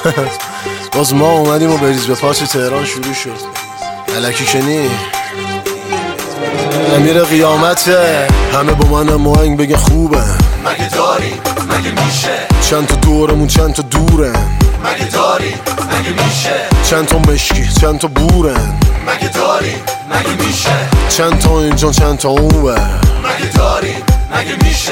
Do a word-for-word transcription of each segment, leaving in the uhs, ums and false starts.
باز ما اومدیم و بریز به پاس تهران شروع شد. الکی که نی امیر قیامته. همه با من ماهنگ بگه خوبه. مگه داری مگه میشه؟ چند تا دورمون چند تا دورن. مگه داری مگه میشه؟ چند تا مشکی چند تا بورن. مگه داری مگه میشه؟ چند تا اینجا چند تا اونور. مگه داری مگه میشه؟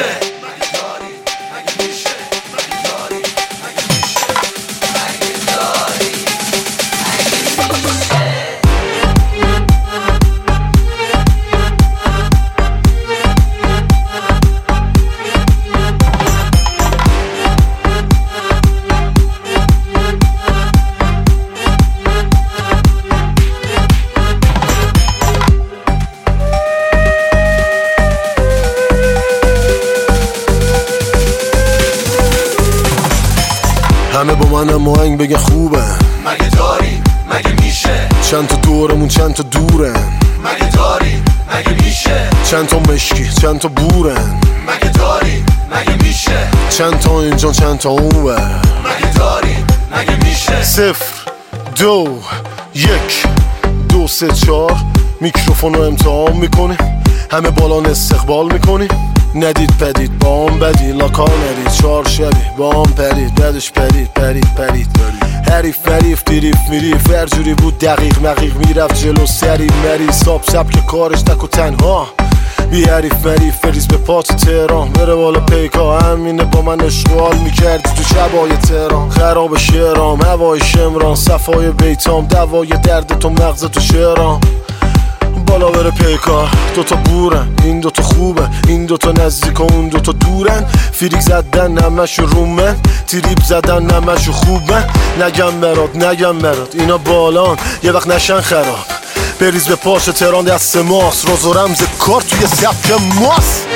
همه با من ماهنگ بگه خوبه. مگه داری مگه میشه؟ چند تا دورمون چند تا دورن. مگه داری مگه میشه؟ چند تا مشکی چند تا بورن. مگه داری مگه میشه؟ چند تا اینجا چند تا اونور. مگه داری مگه میشه؟ صفر دو یک دو سه چار میکروفونو امتحان میکنی. همه بالان استقبال میکنی. ندید پدید با هم بدی لاکار ندید. چار شبی با هم پرید بعدش پرید پرید پرید حریف مریف دیریف میریف هر جوری بود دقیق مقیق میرفت جلو سری مری ساب سب که کارش تک و تنها بی حریف مریف بریز به پات تهران. بره بالا پیکا همینه با من اشغال میکردی تو شبای تهران. خراب شعرام هوای شمران صفای بیتام دوای درد تو مغز تو شعرام. بالا بره پیکار دوتا بورن. این دوتا خوبه این دوتا نزدیک و اون دوتا دورن. فریک زدن نمشو رومن تریپ زدن نمشو خوبه. نگم برات نگم برات اینا بالان یه وقت نشن خراب. بریز به پاش تهران دست ماست. روز و رمز کار توی سبک ماست.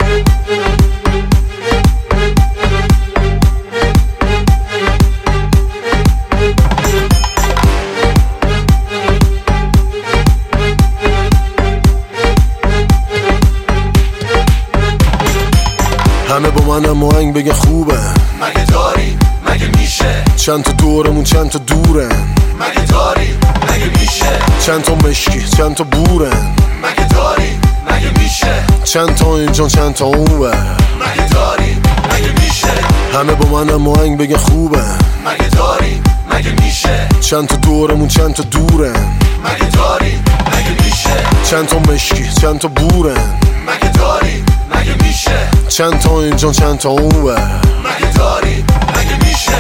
همه با من ماهنگ بگه خوبه. مگه داری مگه میشه؟ چند تا دورمون چند تا دورن. مگه داری مگه میشه؟ چند تا مشکی چند تا بورن. مگه داری مگه میشه؟ چند تا اینجا چند تا اونور. مگه داری مگه میشه؟ همه با من ماهنگ بگه خوبه. مگه داری مگه میشه؟ چند تا دورمون چند تا دورن. مگه داری مگه میشه؟ چند تا مشکی چند تا بورن. مگه داری مگه میشه؟ چند تا اینجا چند تا اونور. مگه داری مگه میشه؟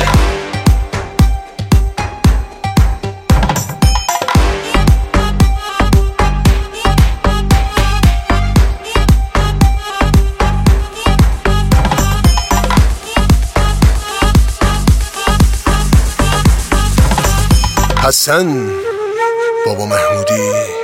حسن بابا محمودی.